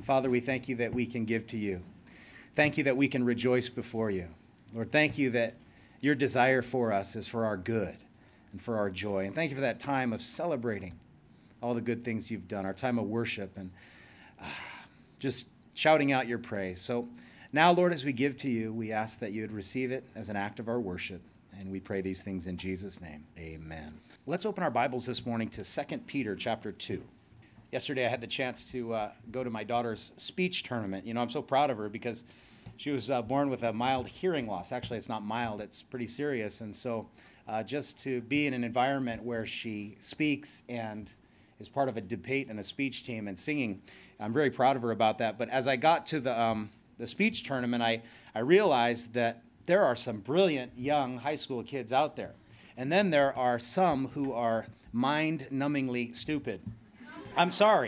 Father, we thank you that we can give to you. Thank you that we can rejoice before you. Lord, thank you that your desire for us is for our good and for our joy. And thank you for that time of celebrating all the good things you've done, our time of worship and just shouting out your praise. So now, Lord, as we give to you, we ask that you would receive it as an act of our worship. And we pray these things in Jesus' name. Amen. Let's open our Bibles this morning to 2 Peter chapter 2. Yesterday, I had the chance to go to my daughter's speech tournament. You know, I'm so proud of her because she was born with a mild hearing loss. Actually, it's not mild. It's pretty serious. And so just to be in an environment where she speaks and is part of a debate and a speech team and singing, I'm very proud of her about that. But as I got to the speech tournament, I realized that there are some brilliant young high school kids out there. And then there are some who are mind-numbingly stupid. I'm sorry.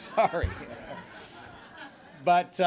But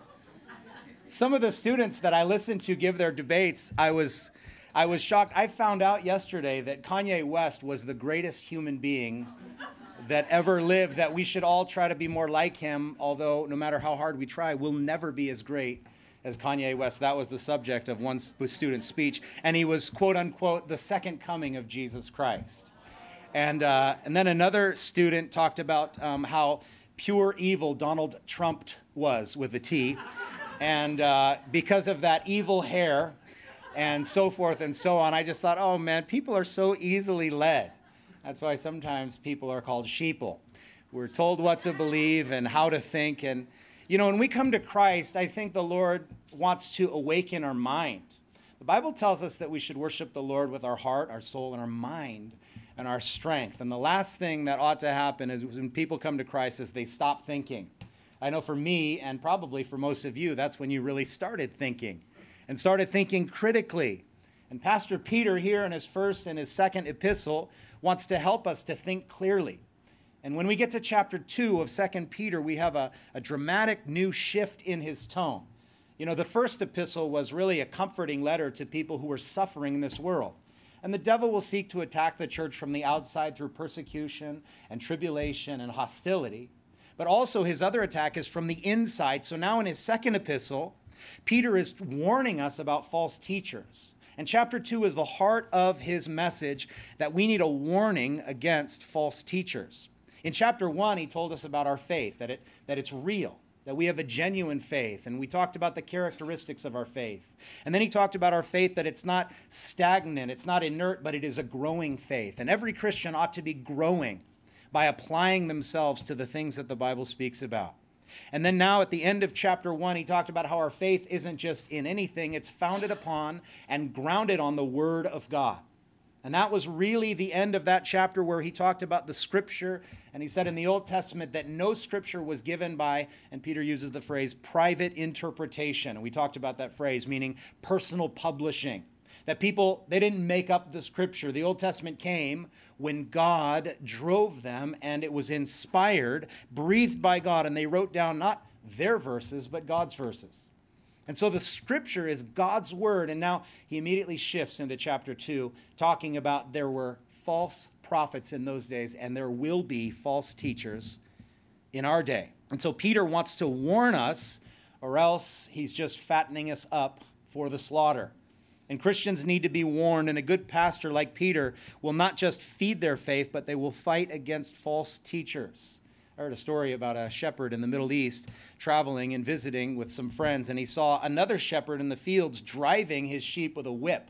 some of the students that I listened to give their debates, I was shocked. I found out yesterday that Kanye West was the greatest human being that ever lived, that we should all try to be more like him, although no matter how hard we try, we'll never be as great as Kanye West. That was the subject of one student's speech, and he was, quote unquote, the second coming of Jesus Christ. And then another student talked about how pure evil Donald Trump was, with a T, and because of that evil hair and so forth and so on. I just thought, oh man, people are so easily led. That's why sometimes people are called sheeple. We're told what to believe and how to think. And, you know, when we come to Christ, I think the Lord wants to awaken our mind. The Bible tells us that we should worship the Lord with our heart, our soul, and our mind, and our strength. And the last thing that ought to happen is when people come to Christ is they stop thinking. I know for me, and probably for most of you, that's when you really started thinking, and started thinking critically. And Pastor Peter here in his first and his second epistle wants to help us to think clearly. And when we get to chapter 2 of 2 Peter, we have a dramatic new shift in his tone. You know, the first epistle was really a comforting letter to people who were suffering in this world. And the devil will seek to attack the church from the outside through persecution and tribulation and hostility. But also his other attack is from the inside. So now in his second epistle, Peter is warning us about false teachers. And chapter 2 is the heart of his message, that we need a warning against false teachers. In chapter 1, he told us about our faith, that it's real, that we have a genuine faith. And we talked about the characteristics of our faith. And then he talked about our faith, that it's not stagnant, it's not inert, but it is a growing faith. And every Christian ought to be growing by applying themselves to the things that the Bible speaks about. And then now at the end of chapter 1, he talked about how our faith isn't just in anything, it's founded upon and grounded on the Word of God. And that was really the end of that chapter, where he talked about the Scripture. And he said in the Old Testament that no Scripture was given by, and Peter uses the phrase, private interpretation. And we talked about that phrase, meaning personal publishing. That people, they didn't make up the Scripture. The Old Testament came when God drove them, and it was inspired, breathed by God, and they wrote down not their verses, but God's verses. And so the Scripture is God's Word. And now he immediately shifts into chapter 2, talking about there were false prophets in those days, and there will be false teachers in our day. And so Peter wants to warn us, or else he's just fattening us up for the slaughter. And Christians need to be warned, and a good pastor like Peter will not just feed their faith, but they will fight against false teachers. I heard a story about a shepherd in the Middle East traveling and visiting with some friends, and he saw another shepherd in the fields driving his sheep with a whip.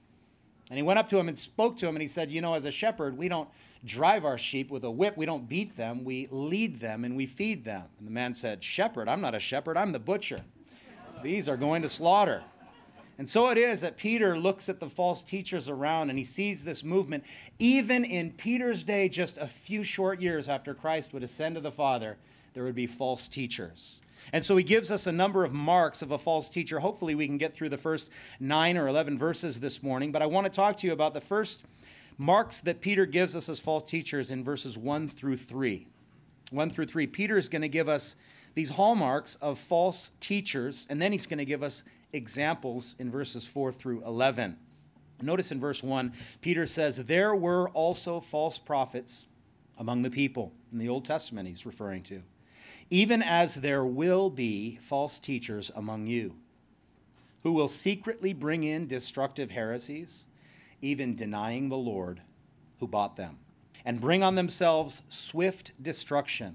And he went up to him and spoke to him, and he said, you know, as a shepherd, we don't drive our sheep with a whip. We don't beat them. We lead them and we feed them. And the man said, shepherd, I'm not a shepherd. I'm the butcher. These are going to slaughter. And so it is that Peter looks at the false teachers around, and he sees this movement. Even in Peter's day, just a few short years after Christ would ascend to the Father, there would be false teachers. And so he gives us a number of marks of a false teacher. Hopefully we can get through the first 9 or 11 verses this morning. But I want to talk to you about the first marks that Peter gives us as false teachers in verses 1 through 3. 1 through 3. Peter is going to give us these hallmarks of false teachers, and then he's going to give us examples in verses 4 through 11. Notice in verse 1, Peter says, there were also false prophets among the people. In the Old Testament he's referring to, even as there will be false teachers among you, who will secretly bring in destructive heresies, even denying the Lord who bought them, and bring on themselves swift destruction.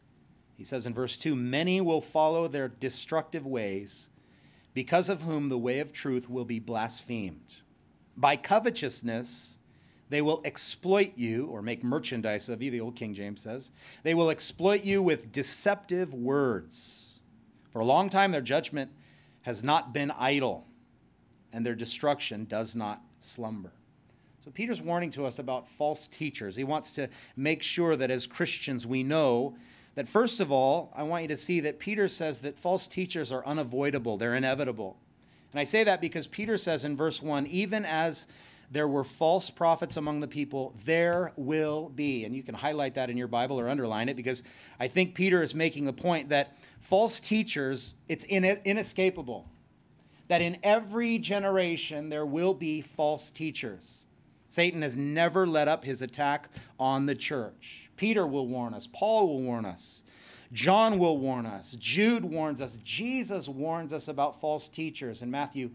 He says in verse 2, many will follow their destructive ways, because of whom the way of truth will be blasphemed. By covetousness, they will exploit you, or make merchandise of you, the old King James says. They will exploit you with deceptive words. For a long time, their judgment has not been idle, and their destruction does not slumber. So Peter's warning to us about false teachers. He wants to make sure that as Christians we know that, first of all, I want you to see that Peter says that false teachers are unavoidable, they're inevitable. And I say that because Peter says in verse 1, even as there were false prophets among the people, there will be. And you can highlight that in your Bible or underline it, because I think Peter is making the point that false teachers, it's inescapable. That in every generation there will be false teachers. Satan has never let up his attack on the church. Peter will warn us. Paul will warn us. John will warn us. Jude warns us. Jesus warns us about false teachers in Matthew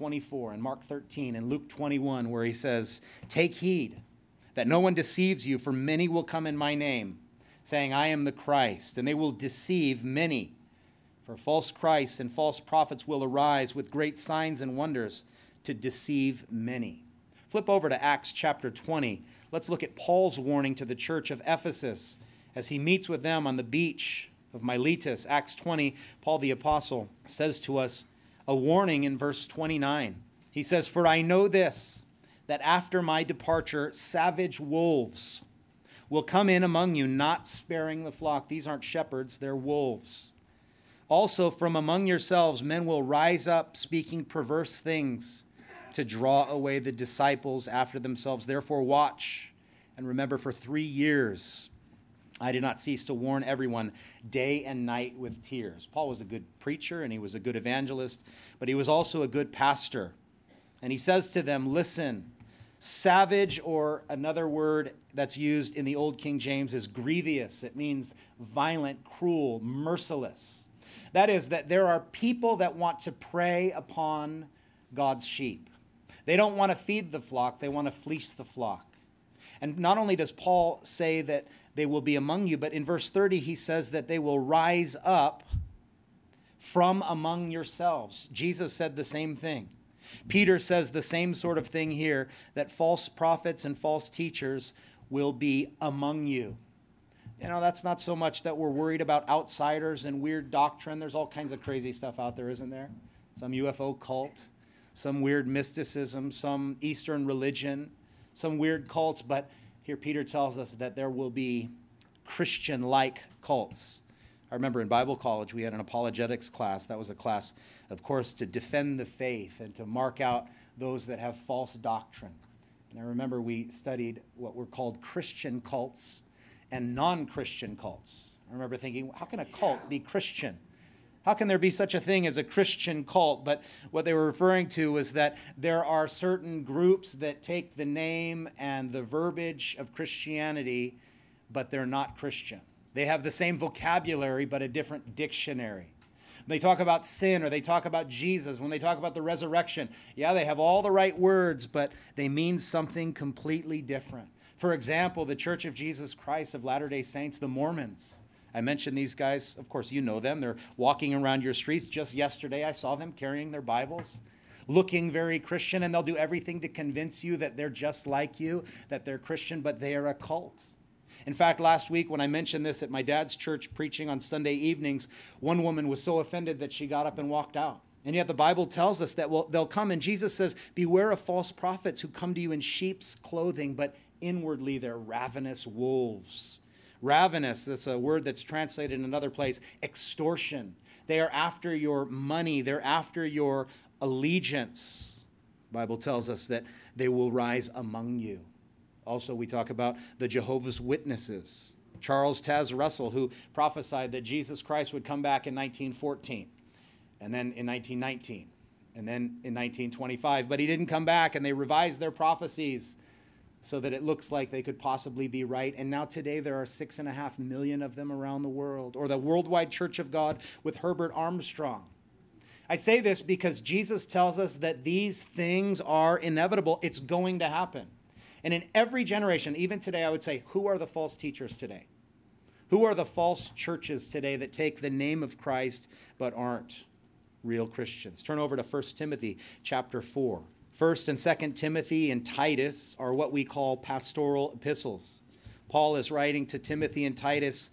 24 and Mark 13 and Luke 21, where he says, take heed that no one deceives you, for many will come in my name, saying, I am the Christ, and they will deceive many. For false Christs and false prophets will arise with great signs and wonders to deceive many. Flip over to Acts chapter 20. Let's look at Paul's warning to the church of Ephesus as he meets with them on the beach of Miletus. Acts 20, Paul the apostle says to us a warning in verse 29. He says, for I know this, that after my departure, savage wolves will come in among you, not sparing the flock. These aren't shepherds, they're wolves. Also from among yourselves, men will rise up speaking perverse things to draw away the disciples after themselves. Therefore watch and remember, for 3 years I did not cease to warn everyone day and night with tears. Paul was a good preacher and he was a good evangelist, but he was also a good pastor. And he says to them, listen, savage, or another word that's used in the old King James, is grievous. It means violent, cruel, merciless. That is, that there are people that want to prey upon God's sheep. They don't want to feed the flock, they want to fleece the flock. And not only does Paul say that they will be among you, but in verse 30 he says that they will rise up from among yourselves. Jesus said the same thing. Peter says the same sort of thing here, that false prophets and false teachers will be among you. You know, that's not so much that we're worried about outsiders and weird doctrine. There's all kinds of crazy stuff out there, isn't there? Some UFO cult, some weird mysticism, some Eastern religion, some weird cults. But here Peter tells us that there will be Christian-like cults. I remember in Bible college we had an apologetics class. That was a class, of course, to defend the faith and to mark out those that have false doctrine. And I remember we studied what were called Christian cults and non-Christian cults. I remember thinking, how can a cult be Christian? How can there be such a thing as a Christian cult? But what they were referring to was that there are certain groups that take the name and the verbiage of Christianity, but they're not Christian. They have the same vocabulary, but a different dictionary. They talk about sin, or they talk about Jesus. When they talk about the resurrection, yeah, they have all the right words, but they mean something completely different. For example, the Church of Jesus Christ of Latter-day Saints, the Mormons. I mentioned these guys. Of course, you know them. They're walking around your streets. Just yesterday, I saw them carrying their Bibles, looking very Christian, and they'll do everything to convince you that they're just like you, that they're Christian, but they are a cult. In fact, last week when I mentioned this at my dad's church preaching on Sunday evenings, one woman was so offended that she got up and walked out. And yet the Bible tells us that they'll come, and Jesus says, beware of false prophets who come to you in sheep's clothing, but inwardly they're ravenous wolves. Ravenous, that's a word that's translated in another place, extortion. They are after your money. They're after your allegiance. The Bible tells us that they will rise among you. Also, we talk about the Jehovah's Witnesses. Charles Taz Russell, who prophesied that Jesus Christ would come back in 1914, and then in 1919, and then in 1925. But he didn't come back, and they revised their prophecies so that it looks like they could possibly be right. And now today there are 6.5 million of them around the world. Or the Worldwide Church of God with Herbert Armstrong. I say this because Jesus tells us that these things are inevitable. It's going to happen. And in every generation, even today, I would say, who are the false teachers today? Who are the false churches today that take the name of Christ but aren't real Christians? Turn over to 1 Timothy chapter 4. 1 and 2 Timothy and Titus are what we call pastoral epistles. Paul is writing to Timothy and Titus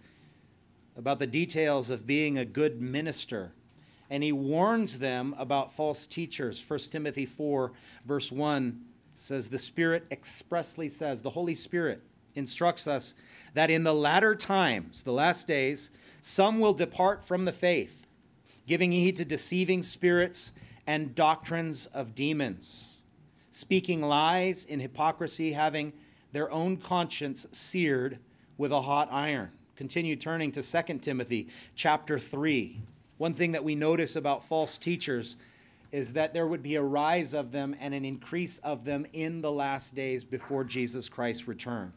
about the details of being a good minister. And he warns them about false teachers. 1 Timothy 4, verse 1 says, the Spirit expressly says, the Holy Spirit instructs us that in the latter times, the last days, some will depart from the faith, giving heed to deceiving spirits and doctrines of demons, speaking lies in hypocrisy, having their own conscience seared with a hot iron. Continue turning to 2 Timothy chapter 3. One thing that we notice about false teachers is that there would be a rise of them and an increase of them in the last days before Jesus Christ returns.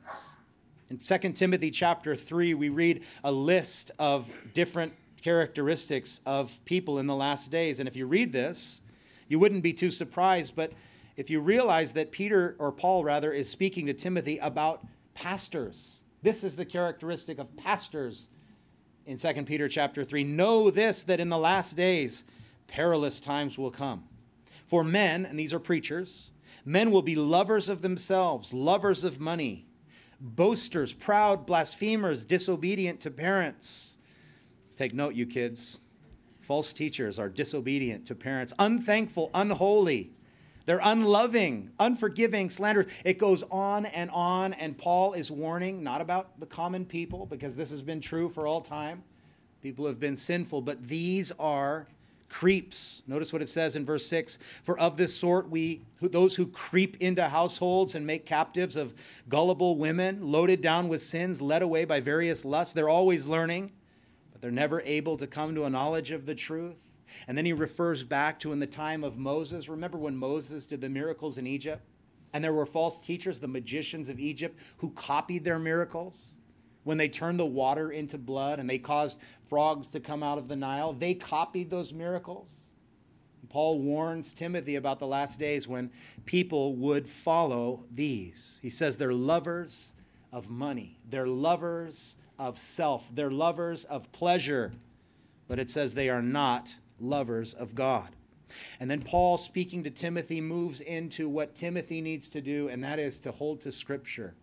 In 2 Timothy chapter 3, we read a list of different characteristics of people in the last days. And if you read this, you wouldn't be too surprised. But if you realize that Paul is speaking to Timothy about pastors, this is the characteristic of pastors in 2 Peter chapter 3. Know this, that in the last days, perilous times will come. For men, and these are preachers, men will be lovers of themselves, lovers of money, boasters, proud, blasphemers, disobedient to parents. Take note, you kids. False teachers are disobedient to parents, unthankful, unholy. They're unloving, unforgiving, slanderous. It goes on, and Paul is warning, not about the common people, because this has been true for all time. People have been sinful, but these are creeps. Notice what it says in verse 6. For of this sort, those who creep into households and make captives of gullible women, loaded down with sins, led away by various lusts. They're always learning, but they're never able to come to a knowledge of the truth. And then he refers back to in the time of Moses. Remember when Moses did the miracles in Egypt? And there were false teachers, the magicians of Egypt, who copied their miracles. When they turned the water into blood and they caused frogs to come out of the Nile, they copied those miracles. And Paul warns Timothy about the last days when people would follow these. He says they're lovers of money. They're lovers of self. They're lovers of pleasure. But it says they are not lovers of God. And then Paul, speaking to Timothy, moves into what Timothy needs to do, and that is to hold to Scripture.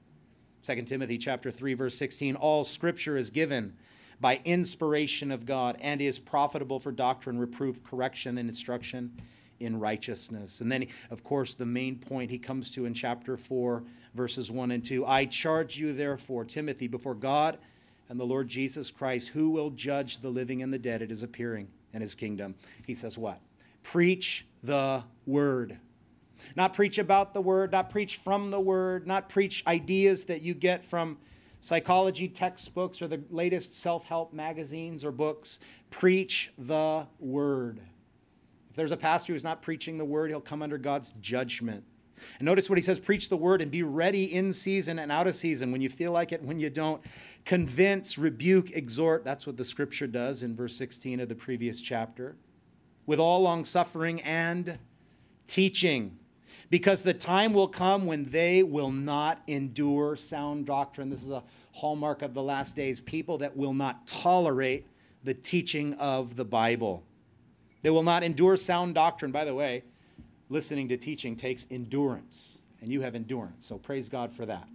2 Timothy chapter 3, verse 16, all Scripture is given by inspiration of God and is profitable for doctrine, reproof, correction, and instruction in righteousness. And then, of course, the main point he comes to in chapter 4, verses 1 and 2. I charge you, therefore, Timothy, before God and the Lord Jesus Christ, who will judge the living and the dead at his appearing and his kingdom. He says what? Preach the word. Not preach about the word, not preach from the word, not preach ideas that you get from psychology textbooks or the latest self-help magazines or books. Preach the word. If there's a pastor who's not preaching the word, he'll come under God's judgment. And notice what he says, preach the word and be ready in season and out of season, when you feel like it, when you don't. Convince, rebuke, exhort. That's what the Scripture does in verse 16 of the previous chapter. With all long-suffering and teaching, because the time will come when they will not endure sound doctrine. This is a hallmark of the last days, people that will not tolerate the teaching of the Bible. They will not endure sound doctrine. By the way, listening to teaching takes endurance, and you have endurance, so praise God for that.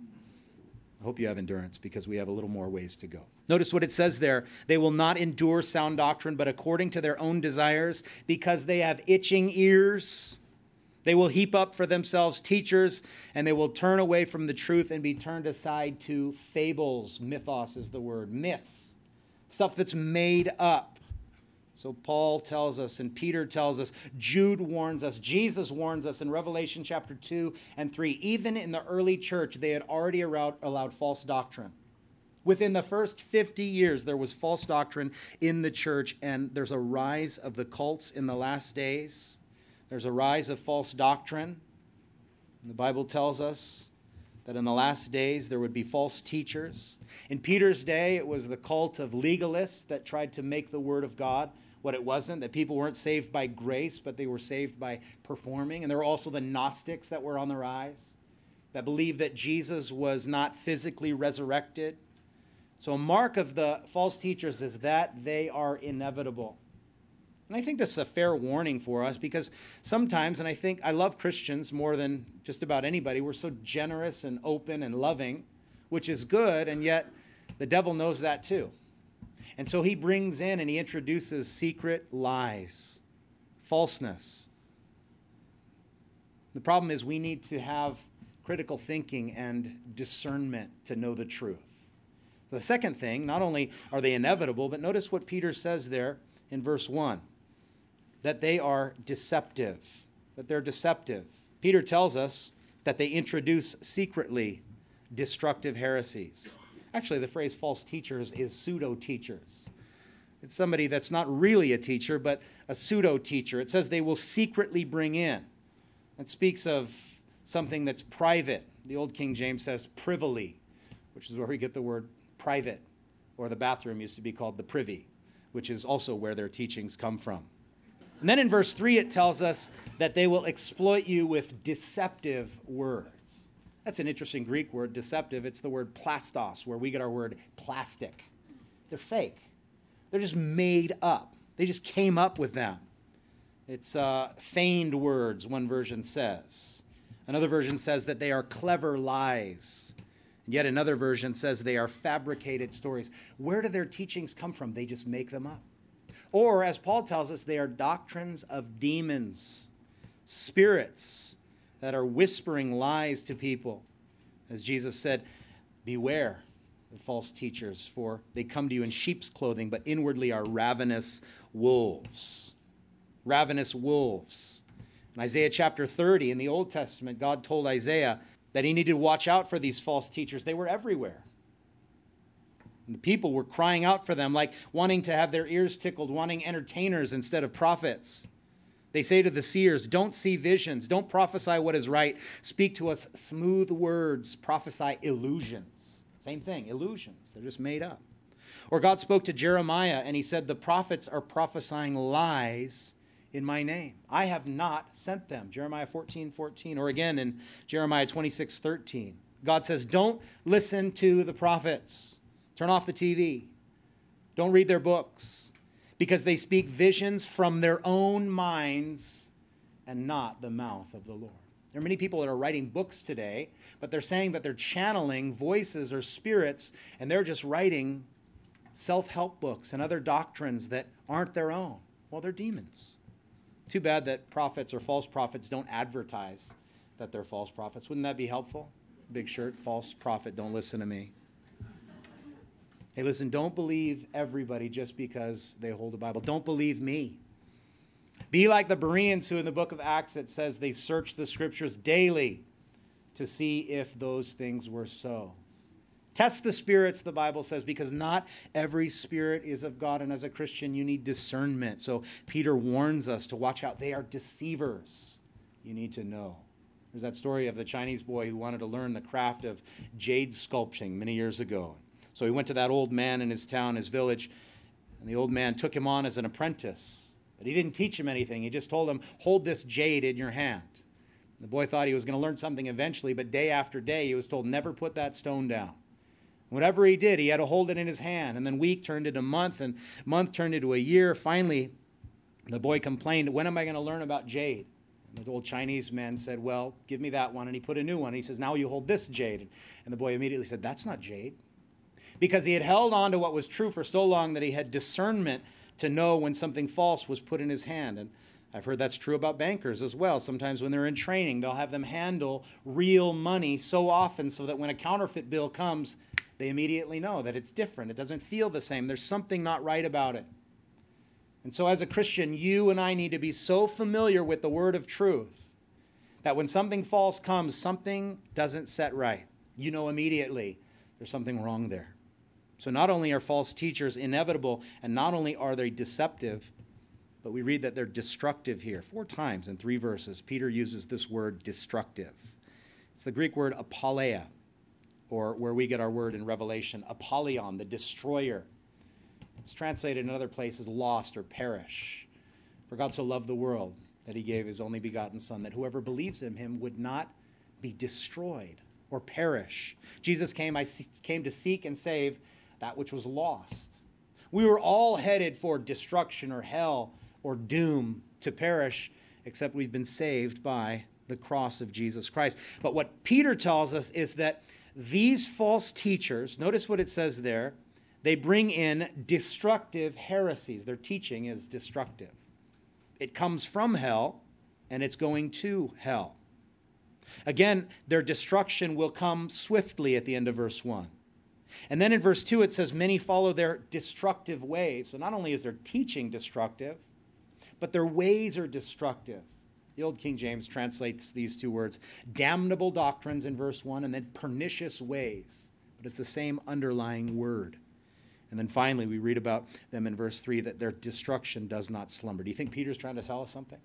I hope you have endurance, because we have a little more ways to go. Notice what it says there. They will not endure sound doctrine, but according to their own desires, because they have itching ears, they will heap up for themselves teachers, and they will turn away from the truth and be turned aside to fables. Mythos is the word. Myths. Stuff that's made up. So Paul tells us, and Peter tells us, Jude warns us, Jesus warns us in Revelation chapter 2 and 3. Even in the early church, they had already allowed false doctrine. Within the first 50 years, there was false doctrine in the church, and there's a rise of the cults in the last days. There's a rise of false doctrine. The Bible tells us that in the last days there would be false teachers. In Peter's day, it was the cult of legalists that tried to make the Word of God what it wasn't, that people weren't saved by grace, but they were saved by performing. And there were also the Gnostics that were on the rise, that believed that Jesus was not physically resurrected. So a mark of the false teachers is that they are inevitable. And I think this is a fair warning for us because sometimes, and I love Christians more than just about anybody, we're so generous and open and loving, which is good, and yet the devil knows that too. And so he brings in and he introduces secret lies, falseness. The problem is we need to have critical thinking and discernment to know the truth. So the second thing, not only are they inevitable, but notice what Peter says there in verse 1, that they are deceptive, that they're deceptive. Peter tells us that they introduce secretly destructive heresies. Actually, the phrase false teachers is pseudo-teachers. It's somebody that's not really a teacher, but a pseudo-teacher. It says they will secretly bring in. It speaks of something that's private. The old King James says privily, which is where we get the word private, or the bathroom used to be called the privy, which is also where their teachings come from. And then in verse 3, it tells us that they will exploit you with deceptive words. That's an interesting Greek word, deceptive. It's the word plastos, where we get our word plastic. They're fake. They're just made up. They just came up with them. It's feigned words, one version says. Another version says that they are clever lies. And yet another version says they are fabricated stories. Where do their teachings come from? They just make them up. Or, as Paul tells us, they are doctrines of demons, spirits that are whispering lies to people. As Jesus said, beware of false teachers, for they come to you in sheep's clothing, but inwardly are ravenous wolves. Ravenous wolves. In Isaiah chapter 30, in the Old Testament, God told Isaiah that he needed to watch out for these false teachers. They were everywhere. And the people were crying out for them, like wanting to have their ears tickled, wanting entertainers instead of prophets. They say to the seers, don't see visions, don't prophesy what is right, speak to us smooth words, prophesy illusions. Same thing, illusions. They're just made up. Or God spoke to Jeremiah and he said, the prophets are prophesying lies in my name. I have not sent them. Jeremiah 14:14. Or again in Jeremiah 26:13. God says, don't listen to the prophets. Turn off the TV. Don't read their books. Because they speak visions from their own minds and not the mouth of the Lord. There are many people that are writing books today, but they're saying that they're channeling voices or spirits, and they're just writing self-help books and other doctrines that aren't their own. Well, they're demons. Too bad that prophets or false prophets don't advertise that they're false prophets. Wouldn't that be helpful? Big shirt, false prophet, don't listen to me. Hey, listen, don't believe everybody just because they hold a Bible. Don't believe me. Be like the Bereans who in the book of Acts it says they searched the scriptures daily to see if those things were so. Test the spirits, the Bible says, because not every spirit is of God. And as a Christian, you need discernment. So Peter warns us to watch out. They are deceivers. You need to know. There's that story of the Chinese boy who wanted to learn the craft of jade sculpting many years ago. So he went to that old man in his town, his village, and the old man took him on as an apprentice. But he didn't teach him anything. He just told him, hold this jade in your hand. The boy thought he was going to learn something eventually, but day after day he was told, never put that stone down. Whatever he did, he had to hold it in his hand. And then week turned into month, and month turned into a year. Finally, the boy complained, when am I going to learn about jade? And the old Chinese man said, well, give me that one. And he put a new one. And he says, now you hold this jade. And the boy immediately said, that's not jade. Because he had held on to what was true for so long that he had discernment to know when something false was put in his hand. And I've heard that's true about bankers as well. Sometimes when they're in training, they'll have them handle real money so often so that when a counterfeit bill comes, they immediately know that it's different. It doesn't feel the same. There's something not right about it. And so as a Christian, you and I need to be so familiar with the word of truth that when something false comes, something doesn't set right. You know immediately there's something wrong there. So not only are false teachers inevitable, and not only are they deceptive, but we read that they're destructive here. 4 times in 3 verses, Peter uses this word destructive. It's the Greek word apaleia. or where we get our word in Revelation, Apollyon, the destroyer. It's translated in other places, lost or perish. For God so loved the world that he gave his only begotten Son, that whoever believes in him would not be destroyed or perish. Jesus came to seek and save that which was lost. We were all headed for destruction or hell or doom to perish, except we've been saved by the cross of Jesus Christ. But what Peter tells us is that these false teachers, notice what it says there, they bring in destructive heresies. Their teaching is destructive. It comes from hell, and it's going to hell. Again, their destruction will come swiftly at the end of verse 1. And then in verse 2, it says, many follow their destructive ways. So not only is their teaching destructive, but their ways are destructive. The Old King James translates these two words, damnable doctrines in verse 1, and then pernicious ways. But it's the same underlying word. And then finally, we read about them in verse 3, that their destruction does not slumber. Do you think Peter's trying to tell us something?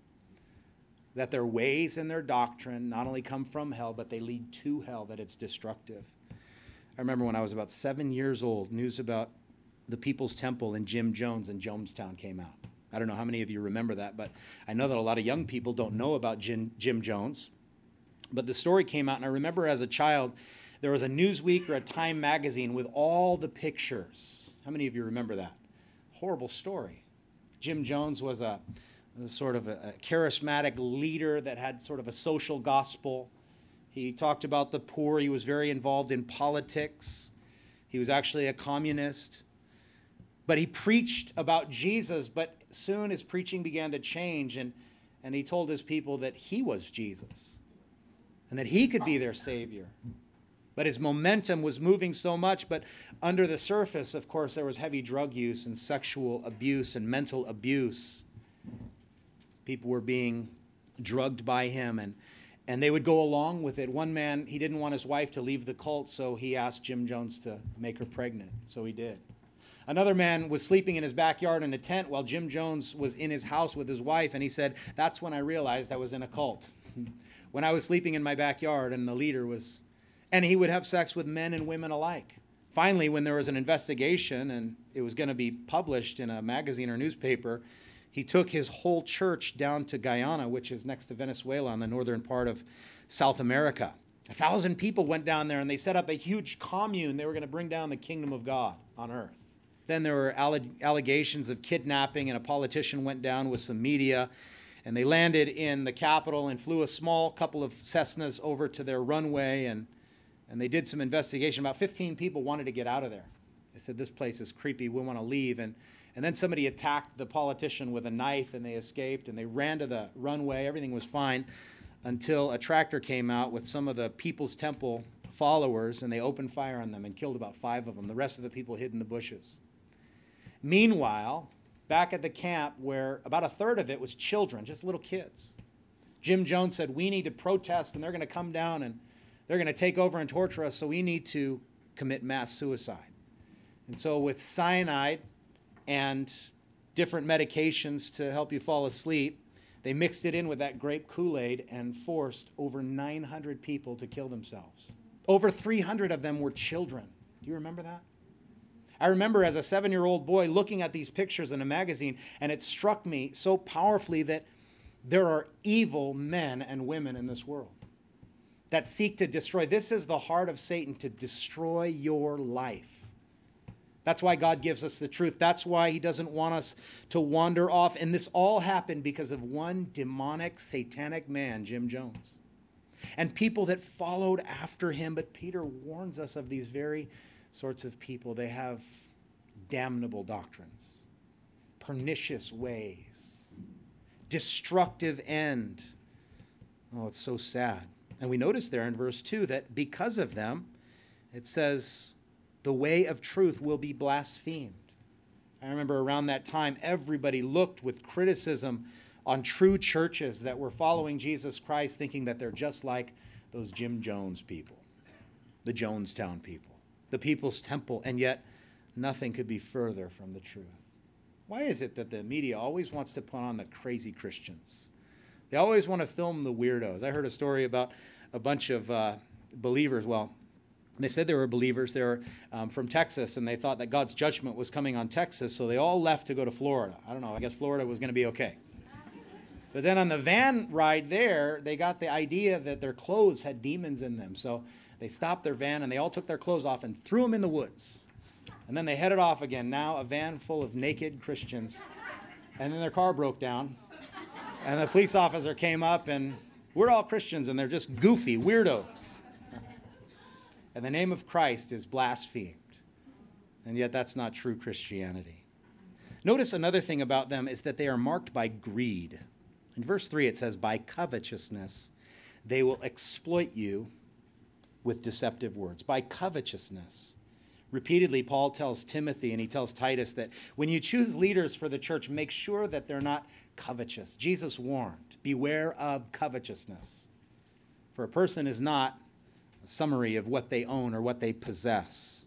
That their ways and their doctrine not only come from hell, but they lead to hell, that it's destructive. I remember when I was about 7 years old, news about the People's Temple and Jim Jones in Jonestown came out. I don't know how many of you remember that, but I know that a lot of young people don't know about Jim Jones. But the story came out, and I remember as a child, there was a Newsweek or a Time magazine with all the pictures. How many of you remember that? Horrible story. Jim Jones was a sort of a charismatic leader that had sort of a social gospel. He talked about the poor. He was very involved in politics. He was actually a communist. But he preached about Jesus, but soon his preaching began to change, and he told his people that he was Jesus and that he could be their Savior. But his momentum was moving so much, but under the surface, of course, there was heavy drug use and sexual abuse and mental abuse. People were being drugged by him, and they would go along with it. One man, he didn't want his wife to leave the cult, so he asked Jim Jones to make her pregnant, so he did. Another man was sleeping in his backyard in a tent while Jim Jones was in his house with his wife, and he said, that's when I realized I was in a cult. When I was sleeping in my backyard and the leader was... And he would have sex with men and women alike. Finally, when there was an investigation and it was going to be published in a magazine or newspaper, he took his whole church down to Guyana, which is next to Venezuela on the northern part of South America. 1,000 people went down there, and they set up a huge commune. They were going to bring down the kingdom of God on earth. Then there were allegations of kidnapping, and a politician went down with some media, and they landed in the capital and flew a small couple of Cessnas over to their runway, and they did some investigation. About 15 people wanted to get out of there. They said, this place is creepy, we want to leave. And then somebody attacked the politician with a knife, and they escaped, and they ran to the runway. Everything was fine until a tractor came out with some of the People's Temple followers, and they opened fire on them and killed about 5 of them. The rest of the people hid in the bushes. Meanwhile, back at the camp, where about 1/3 of it was children, just little kids, Jim Jones said, we need to protest, and they're going to come down and they're going to take over and torture us, so we need to commit mass suicide. And so with cyanide and different medications to help you fall asleep, they mixed it in with that grape Kool-Aid and forced over 900 people to kill themselves. Over 300 of them were children. Do you remember that? I remember as a 7-year-old boy looking at these pictures in a magazine, and it struck me so powerfully that there are evil men and women in this world that seek to destroy. This is the heart of Satan, to destroy your life. That's why God gives us the truth. That's why he doesn't want us to wander off. And this all happened because of one demonic, satanic man, Jim Jones, and people that followed after him. But Peter warns us of these very sorts of people. They have damnable doctrines, pernicious ways, destructive end. Oh, it's so sad. And we notice there in verse 2 that because of them, it says, the way of truth will be blasphemed. I remember around that time, everybody looked with criticism on true churches that were following Jesus Christ, thinking that they're just like those Jim Jones people, the Jonestown people, the People's Temple, and yet nothing could be further from the truth. Why is it that the media always wants to put on the crazy Christians? They always want to film the weirdos. I heard a story about a bunch of believers, well, They said they were believers. They were from Texas, and they thought that God's judgment was coming on Texas, so they all left to go to Florida. I don't know. I guess Florida was going to be okay. But then on the van ride there, they got the idea that their clothes had demons in them. So they stopped their van, and they all took their clothes off and threw them in the woods. And then they headed off again, now a van full of naked Christians. And then their car broke down, and the police officer came up, and we're all Christians, and they're just goofy weirdos. And the name of Christ is blasphemed. And yet that's not true Christianity. Notice another thing about them is that they are marked by greed. In verse 3 it says, by covetousness they will exploit you with deceptive words. By covetousness. Repeatedly, Paul tells Timothy and he tells Titus that when you choose leaders for the church, make sure that they're not covetous. Jesus warned, beware of covetousness. For a person is not a summary of what they own or what they possess.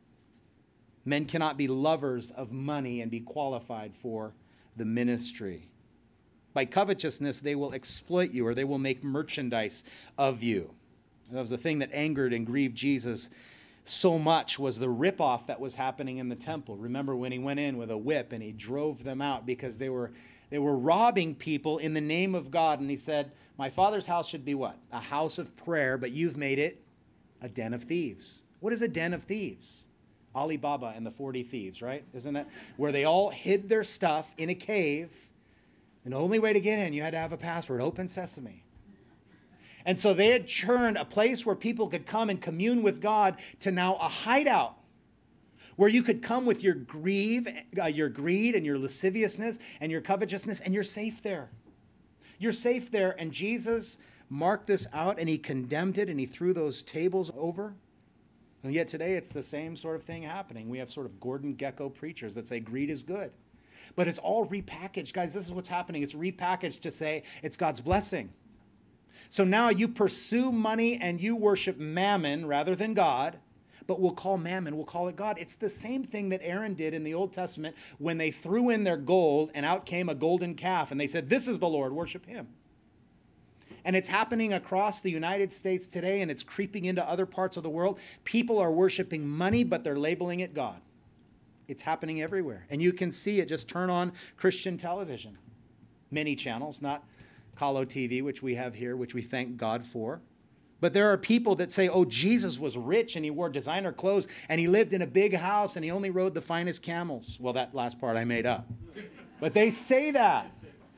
Men cannot be lovers of money and be qualified for the ministry. By covetousness, they will exploit you, or they will make merchandise of you. That was the thing that angered and grieved Jesus so much, was the ripoff that was happening in the temple. Remember when he went in with a whip and he drove them out because they were robbing people in the name of God. And he said, my Father's house should be what? A house of prayer, but you've made it a den of thieves. What is a den of thieves? Alibaba and the 40 Thieves, right? Isn't that where they all hid their stuff in a cave? And the only way to get in, you had to have a password, open sesame. And so they had turned a place where people could come and commune with God to now a hideout, where you could come with your greed and your lasciviousness and your covetousness, and you're safe there. You're safe there. And Jesus marked this out, and he condemned it, and he threw those tables over. And yet today it's the same sort of thing happening. We have sort of Gordon Gekko preachers that say greed is good. But it's all repackaged. Guys, this is what's happening. It's repackaged to say it's God's blessing. So now you pursue money and you worship mammon rather than God, but we'll call mammon, we'll call it God. It's the same thing that Aaron did in the Old Testament when they threw in their gold and out came a golden calf and they said, this is the Lord, worship him. And it's happening across the United States today, and it's creeping into other parts of the world. People are worshiping money, but they're labeling it God. It's happening everywhere. And you can see it. Just turn on Christian television. Many channels, not Calo TV, which we have here, which we thank God for. But there are people that say, oh, Jesus was rich and he wore designer clothes and he lived in a big house and he only rode the finest camels. Well, that last part I made up. But they say that.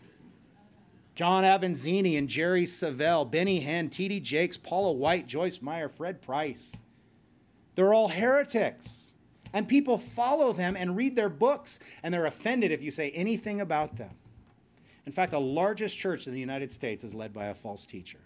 John Avanzini and Jerry Savelle, Benny Hinn, T.D. Jakes, Paula White, Joyce Meyer, Fred Price. They're all heretics. And people follow them and read their books, and they're offended if you say anything about them. In fact, the largest church in the United States is led by a false teacher.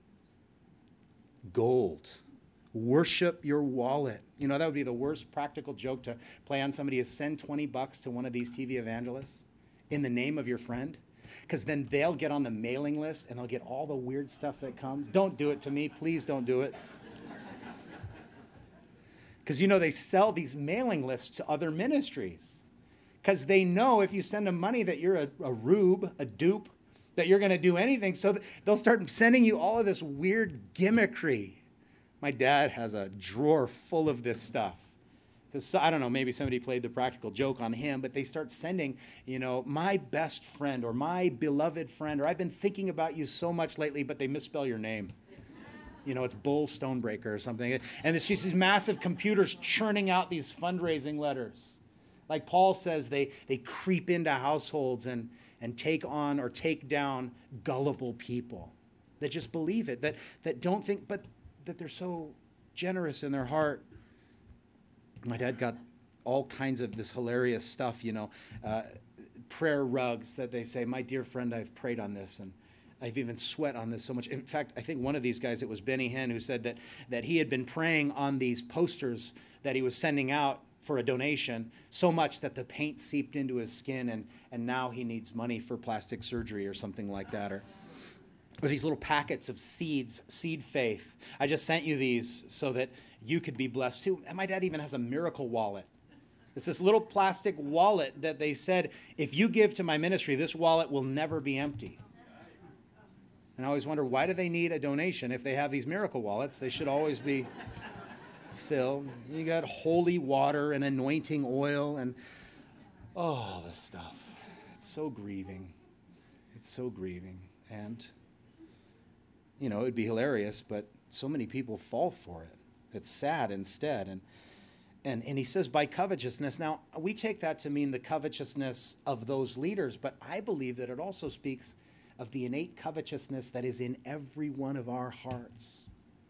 Gold. Worship your wallet. You know, that would be the worst practical joke to play on somebody is send $20 to one of these TV evangelists in the name of your friend. Because then they'll get on the mailing list and they'll get all the weird stuff that comes. Don't do it to me. Please don't do it. Because, you know, they sell these mailing lists to other ministries. Because they know if you send them money that you're a rube, a dupe, that you're going to do anything. So they'll start sending you all of this weird gimmickry. My dad has a drawer full of this stuff. I don't know, maybe somebody played the practical joke on him, but they start sending, you know, my best friend or my beloved friend, or I've been thinking about you so much lately, but they misspell your name. You know, it's Bull Stonebreaker or something. And it's just these massive computers churning out these fundraising letters. Like Paul says, they creep into households and take on or take down gullible people that just believe it, that don't think, but that they're so generous in their heart. My dad got all kinds of this hilarious stuff, you know, prayer rugs that they say, my dear friend, I've prayed on this, and I've even sweat on this so much. In fact, I think one of these guys, it was Benny Hinn, who said that he had been praying on these posters that he was sending out for a donation so much that the paint seeped into his skin, and now he needs money for plastic surgery or something like that. Or these little packets of seeds, seed faith. I just sent you these so that you could be blessed too. And my dad even has a miracle wallet. It's this little plastic wallet that they said, if you give to my ministry, this wallet will never be empty. And I always wonder, why do they need a donation if they have these miracle wallets? They should always be fill. You got holy water and anointing oil and all this stuff. It's so grieving. It's so grieving. And, it would be hilarious, but so many people fall for it. It's sad instead. And he says by covetousness. Now, we take that to mean the covetousness of those leaders, but I believe that it also speaks of the innate covetousness that is in every one of our hearts.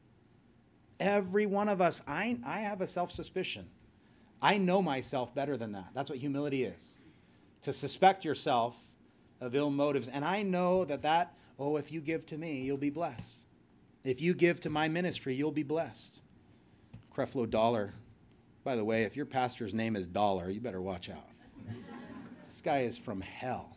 Every one of us, I have a self-suspicion. I know myself better than that. That's what humility is. To suspect yourself of ill motives. And I know that, if you give to me, you'll be blessed. If you give to my ministry, you'll be blessed. Creflo Dollar. By the way, if your pastor's name is Dollar, you better watch out. This guy is from hell.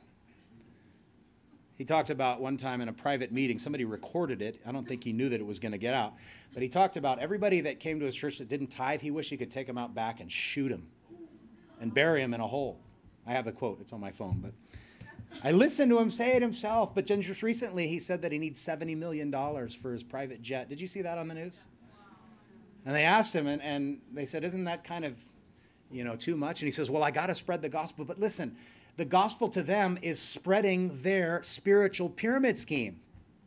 He talked about one time in a private meeting, somebody recorded it. I don't think he knew that it was going to get out. But he talked about everybody that came to his church that didn't tithe, he wished he could take them out back and shoot them and bury them in a hole. I have the quote. It's on my phone. But I listened to him say it himself. But just recently he said that he needs $70 million for his private jet. Did you see that on the news? And they asked him, and they said, isn't that kind of, too much? And he says, well, I got to spread the gospel. But listen, the gospel to them is spreading their spiritual pyramid scheme.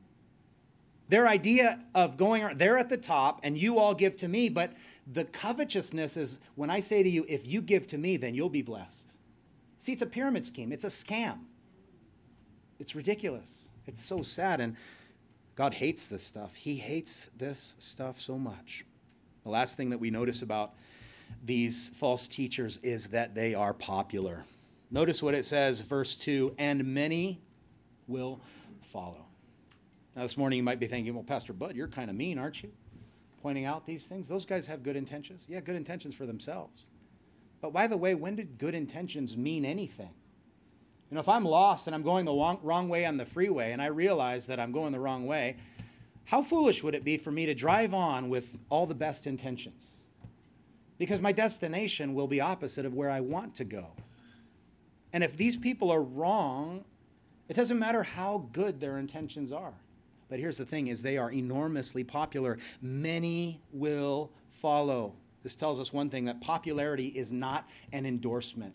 Their idea of they're at the top and you all give to me, but the covetousness is when I say to you, if you give to me, then you'll be blessed. See, it's a pyramid scheme. It's a scam. It's ridiculous. It's so sad. And God hates this stuff. He hates this stuff so much. The last thing that we notice about these false teachers is that they are popular. Notice what it says, verse 2, and many will follow. Now this morning you might be thinking, well, Pastor Bud, you're kind of mean, aren't you? Pointing out these things. Those guys have good intentions. Yeah, good intentions for themselves. But by the way, when did good intentions mean anything? If I'm lost and I'm going the wrong way on the freeway and I realize that I'm going the wrong way, how foolish would it be for me to drive on with all the best intentions? Because my destination will be opposite of where I want to go. And if these people are wrong, it doesn't matter how good their intentions are. But here's the thing is they are enormously popular. Many will follow. This tells us one thing, that popularity is not an endorsement.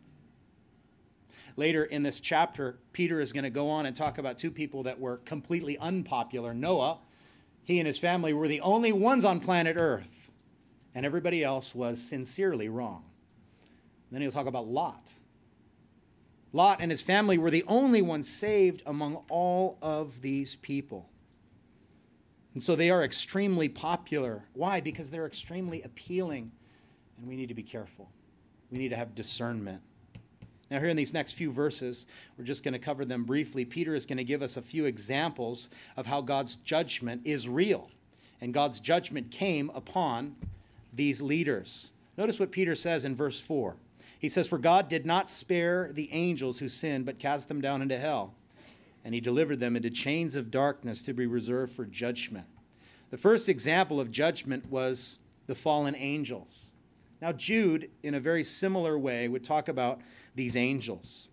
Later in this chapter, Peter is going to go on and talk about two people that were completely unpopular. Noah, he and his family were the only ones on planet Earth, and everybody else was sincerely wrong. And then he'll talk about Lot. Lot and his family were the only ones saved among all of these people. And so they are extremely popular. Why? Because they're extremely appealing, and we need to be careful. We need to have discernment. Now here in these next few verses, we're just going to cover them briefly. Peter is going to give us a few examples of how God's judgment is real. And God's judgment came upon these leaders. Notice what Peter says in verse 4. He says, for God did not spare the angels who sinned, but cast them down into hell. And he delivered them into chains of darkness to be reserved for judgment. The first example of judgment was the fallen angels. Now Jude, in a very similar way, would talk about these angels.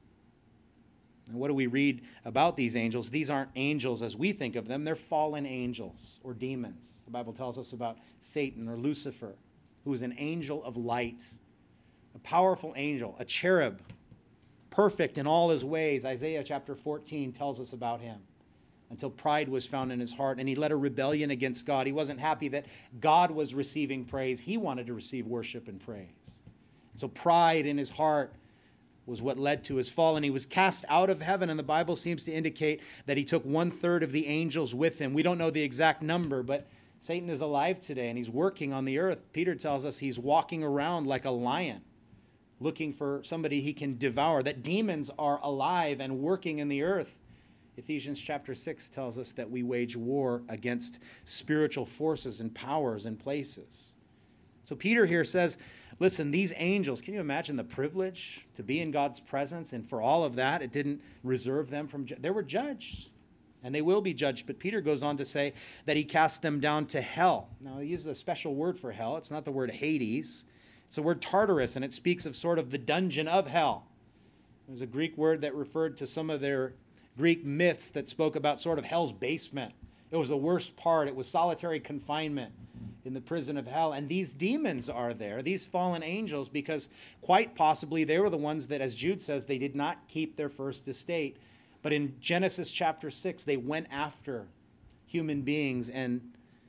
And what do we read about these angels? These aren't angels as we think of them. They're fallen angels or demons. The Bible tells us about Satan or Lucifer, who is an angel of light, a powerful angel, a cherub, perfect in all his ways. Isaiah chapter 14 tells us about him. Until pride was found in his heart, and he led a rebellion against God. He wasn't happy that God was receiving praise. He wanted to receive worship and praise. And so pride in his heart was what led to his fall, and he was cast out of heaven, and the Bible seems to indicate that he took 1/3 of the angels with him. We don't know the exact number, but Satan is alive today, and he's working on the earth. Peter tells us he's walking around like a lion, looking for somebody he can devour, that demons are alive and working in the earth. Ephesians chapter 6 tells us that we wage war against spiritual forces and powers and places. So Peter here says, listen, these angels, can you imagine the privilege to be in God's presence? And for all of that, it didn't reserve them from, they were judged, and they will be judged. But Peter goes on to say that he cast them down to hell. Now, he uses a special word for hell. It's not the word Hades. It's the word Tartarus, and it speaks of sort of the dungeon of hell. It was a Greek word that referred to some of their Greek myths that spoke about sort of hell's basement. It was the worst part. It was solitary confinement. in the prison of hell. And these demons are there, these fallen angels, because quite possibly they were the ones that, as Jude says, they did not keep their first estate. But in Genesis chapter 6, they went after human beings. And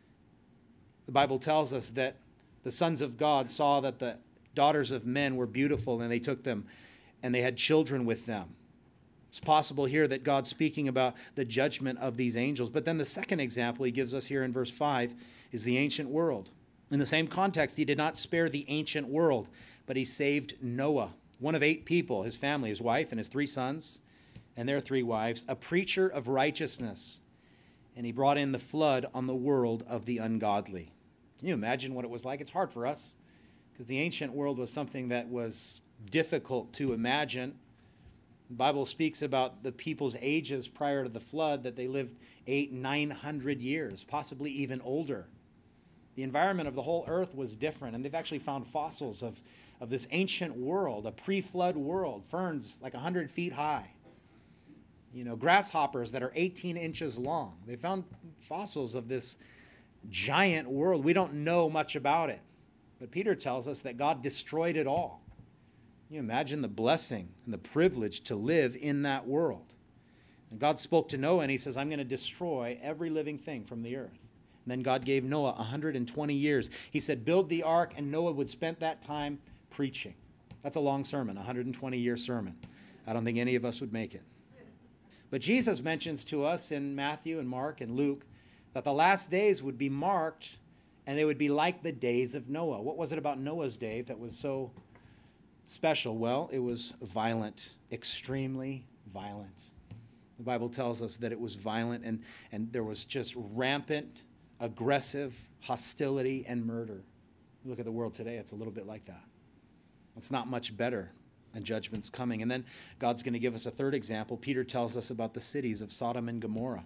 the Bible tells us that the sons of God saw that the daughters of men were beautiful, and they took them and they had children with them. It's possible here that God's speaking about the judgment of these angels. But then the second example he gives us here in verse 5 is the ancient world. In the same context, he did not spare the ancient world, but he saved Noah, one of 8 people, his family, his wife and his 3 sons and their 3 wives, a preacher of righteousness. And he brought in the flood on the world of the ungodly. Can you imagine what it was like? It's hard for us because the ancient world was something that was difficult to imagine. The Bible speaks about the people's ages prior to the flood, that they lived 800-900 years, possibly even older. The environment of the whole earth was different, and they've actually found fossils of this ancient world, a pre-flood world, ferns like 100 feet high, grasshoppers that are 18 inches long. They found fossils of this giant world. We don't know much about it, but Peter tells us that God destroyed it all. Can you imagine the blessing and the privilege to live in that world? And God spoke to Noah and he says, I'm going to destroy every living thing from the earth. And then God gave Noah 120 years. He said, build the ark, and Noah would spend that time preaching. That's a long sermon, a 120-year sermon. I don't think any of us would make it. But Jesus mentions to us in Matthew and Mark and Luke that the last days would be marked and they would be like the days of Noah. What was it about Noah's day that was so special? Well, it was violent, extremely violent. The Bible tells us that it was violent and there was just rampant, aggressive hostility and murder. You look at the world today, it's a little bit like that. It's not much better, and judgment's coming. And then God's going to give us a third example. Peter tells us about the cities of Sodom and Gomorrah.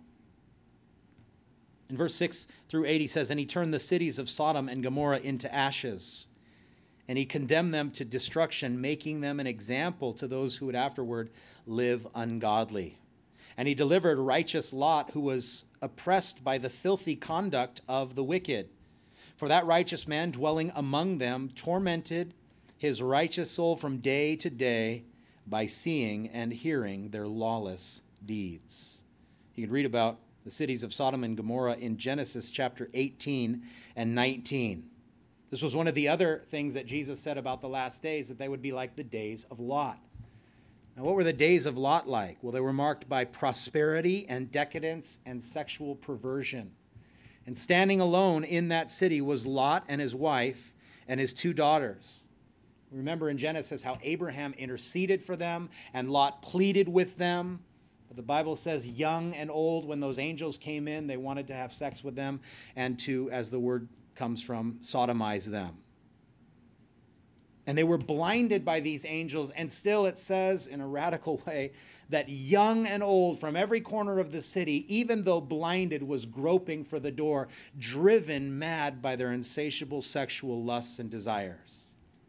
In verse 6 through 8, he says, and he turned the cities of Sodom and Gomorrah into ashes, and he condemned them to destruction, making them an example to those who would afterward live ungodly. And he delivered righteous Lot, who was oppressed by the filthy conduct of the wicked. For that righteous man dwelling among them tormented his righteous soul from day to day by seeing and hearing their lawless deeds. You can read about the cities of Sodom and Gomorrah in Genesis chapter 18 and 19. This was one of the other things that Jesus said about the last days, that they would be like the days of Lot. Now, what were the days of Lot like? Well, they were marked by prosperity and decadence and sexual perversion. And standing alone in that city was Lot and his wife and his 2 daughters. Remember in Genesis how Abraham interceded for them and Lot pleaded with them. But the Bible says young and old, when those angels came in, they wanted to have sex with them and to, as the word comes from, sodomize them. And they were blinded by these angels, and still it says in a radical way that young and old from every corner of the city, even though blinded, was groping for the door, driven mad by their insatiable sexual lusts and desires.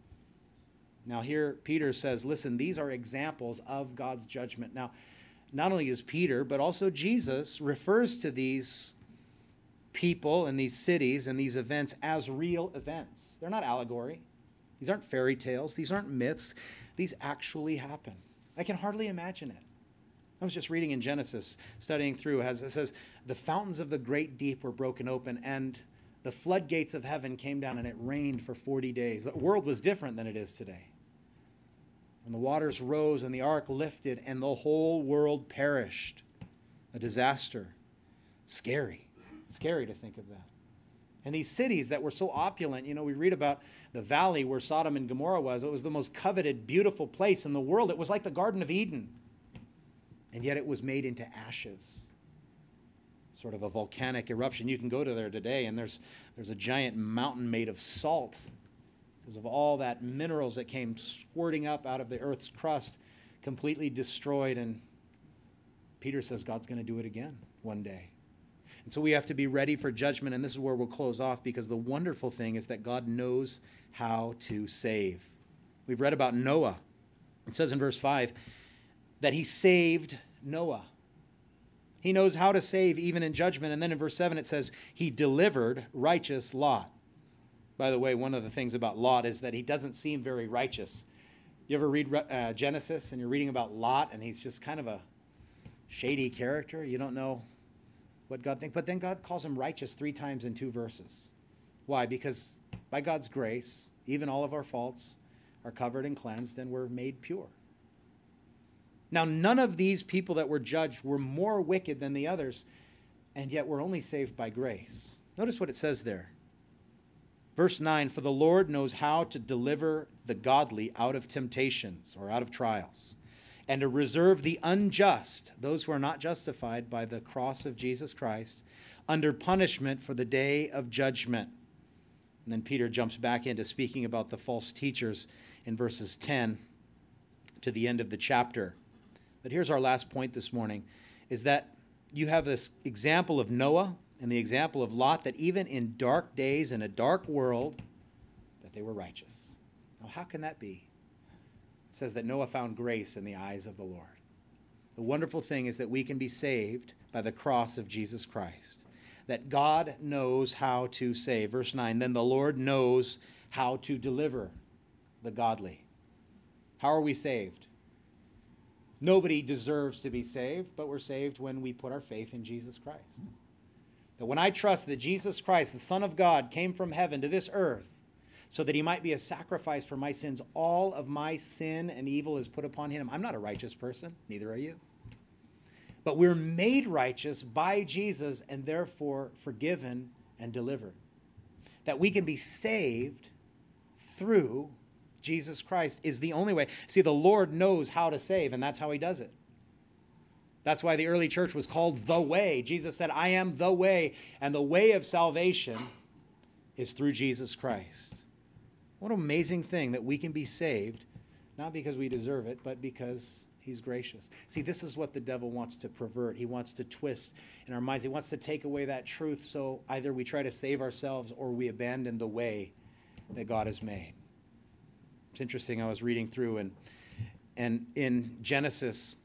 Now here Peter says, listen, these are examples of God's judgment. Now, not only is Peter, but also Jesus refers to these people and these cities and these events as real events. They're not allegory. These aren't fairy tales. These aren't myths. These actually happen. I can hardly imagine it. I was just reading in Genesis, studying through, as it says, the fountains of the great deep were broken open, and the floodgates of heaven came down, and it rained for 40 days. The world was different than it is today. And the waters rose, and the ark lifted, and the whole world perished. A disaster. Scary. Scary to think of that. And these cities that were so opulent, we read about the valley where Sodom and Gomorrah was. It was the most coveted, beautiful place in the world. It was like the Garden of Eden. And yet it was made into ashes. Sort of a volcanic eruption. You can go to there today, and there's a giant mountain made of salt because of all that minerals that came squirting up out of the earth's crust, completely destroyed. And Peter says God's going to do it again one day. And so we have to be ready for judgment, and this is where we'll close off, because the wonderful thing is that God knows how to save. We've read about Noah. It says in verse 5 that he saved Noah. He knows how to save even in judgment. And then in verse 7 it says he delivered righteous Lot. By the way, one of the things about Lot is that he doesn't seem very righteous. You ever read Genesis and you're reading about Lot and he's just kind of a shady character? You don't know what God thinks. But then God calls him righteous 3 times in 2 verses. Why? Because by God's grace, even all of our faults are covered and cleansed and we're made pure. Now, none of these people that were judged were more wicked than the others, and yet we're only saved by grace. Notice what it says there. Verse 9, for the Lord knows how to deliver the godly out of temptations or out of trials, and to reserve the unjust, those who are not justified by the cross of Jesus Christ, under punishment for the day of judgment. And then Peter jumps back into speaking about the false teachers in verses 10 to the end of the chapter. But here's our last point this morning, is that you have this example of Noah and the example of Lot, that even in dark days, in a dark world, that they were righteous. Now, how can that be? It says that Noah found grace in the eyes of the Lord. The wonderful thing is that we can be saved by the cross of Jesus Christ, that God knows how to save. Verse 9, then the Lord knows how to deliver the godly. How are we saved? Nobody deserves to be saved, but we're saved when we put our faith in Jesus Christ. That when I trust that Jesus Christ, the Son of God, came from heaven to this earth so that he might be a sacrifice for my sins, all of my sin and evil is put upon him. I'm not a righteous person, neither are you. But we're made righteous by Jesus and therefore forgiven and delivered. That we can be saved through Jesus Christ is the only way. See, the Lord knows how to save, and that's how he does it. That's why the early church was called the way. Jesus said, I am the way, and the way of salvation is through Jesus Christ. What an amazing thing that we can be saved, not because we deserve it, but because he's gracious. See, this is what the devil wants to pervert. He wants to twist in our minds. He wants to take away that truth, so either we try to save ourselves or we abandon the way that God has made. It's interesting, I was reading through, and in Genesis,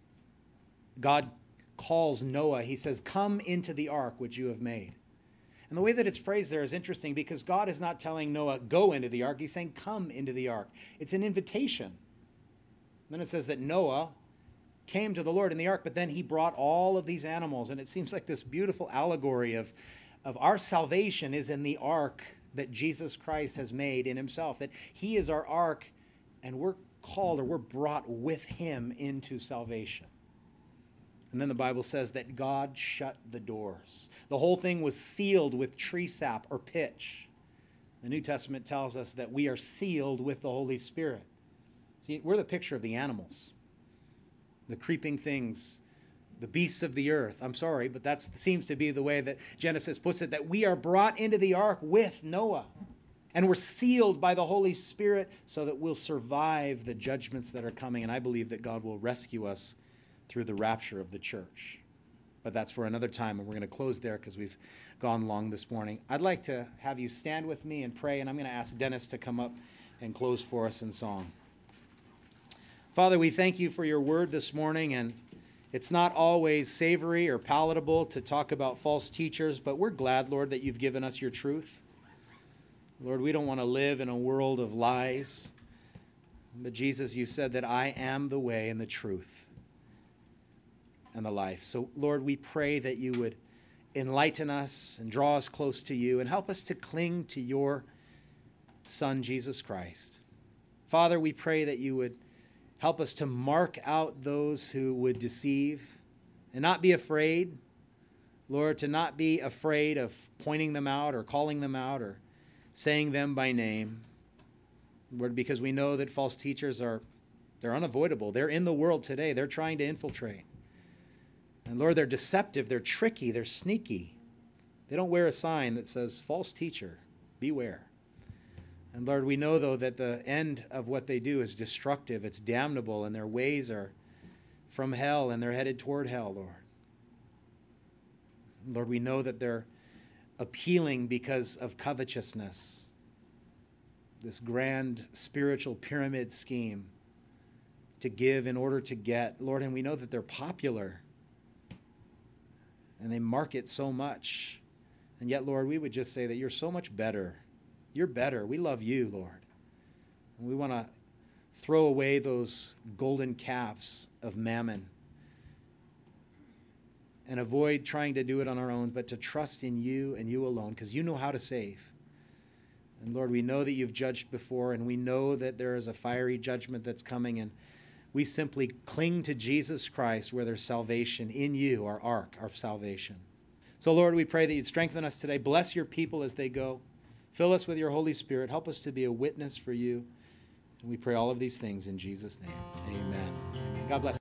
God calls Noah, he says, come into the ark which you have made. And the way that it's phrased there is interesting because God is not telling Noah, go into the ark. He's saying, come into the ark. It's an invitation. And then it says that Noah came to the Lord in the ark, but then he brought all of these animals. And it seems like this beautiful allegory of our salvation is in the ark that Jesus Christ has made in himself, that he is our ark, and we're called or we're brought with him into salvation. And then the Bible says that God shut the doors. The whole thing was sealed with tree sap or pitch. The New Testament tells us that we are sealed with the Holy Spirit. See, we're the picture of the animals, the creeping things, the beasts of the earth. I'm sorry, but that seems to be the way that Genesis puts it, that we are brought into the ark with Noah. And we're sealed by the Holy Spirit so that we'll survive the judgments that are coming. And I believe that God will rescue us through the rapture of the church. But that's for another time, and we're going to close there because we've gone long this morning. I'd like to have you stand with me and pray, and I'm going to ask Dennis to come up and close for us in song. Father, we thank you for your word this morning, and it's not always savory or palatable to talk about false teachers, but we're glad, Lord, that you've given us your truth. Lord, we don't want to live in a world of lies, but Jesus, you said that I am the way and the truth and the life. So, Lord, we pray that you would enlighten us and draw us close to you and help us to cling to your Son, Jesus Christ. Father, we pray that you would help us to mark out those who would deceive and not be afraid, Lord, to not be afraid of pointing them out or calling them out or saying them by name, Lord, because we know that false teachers they're unavoidable. They're in the world today. They're trying to infiltrate. And Lord, they're deceptive, they're tricky, they're sneaky. They don't wear a sign that says, false teacher, beware. And Lord, we know, though, that the end of what they do is destructive, it's damnable, and their ways are from hell, and they're headed toward hell, Lord. Lord, we know that they're appealing because of covetousness, this grand spiritual pyramid scheme to give in order to get, Lord, and we know that they're popular. And they market so much. And yet, Lord, we would just say that you're so much better You're better. We love you, Lord. And we want to throw away those golden calves of mammon and avoid trying to do it on our own, but to trust in you and you alone, because you know how to save. And Lord, we know that you've judged before, and we know that there is a fiery judgment that's coming, and we simply cling to Jesus Christ where there's salvation in you, our ark, our salvation. So Lord, we pray that you'd strengthen us today. Bless your people as they go. Fill us with your Holy Spirit. Help us to be a witness for you. And we pray all of these things in Jesus' name. Amen. Amen. God bless.